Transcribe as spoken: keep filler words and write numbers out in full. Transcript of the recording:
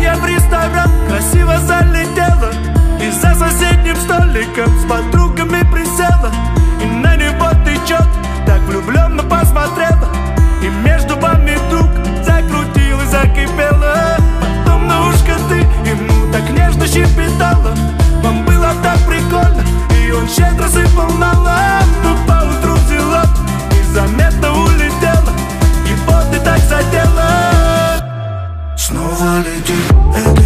я в ресторан, красиво залетела, и за соседним столиком с подругами присела, и на него тычет, так влюбленно посмотрела, и между вами вдруг закрутилась, закипела. Потом на ушко ты ему так нежно щебетала, вам было так прикольно, и он щедро сыпал на лоб. Но поутру взяла и заметно улетела, его ты так задела. Снова летит, это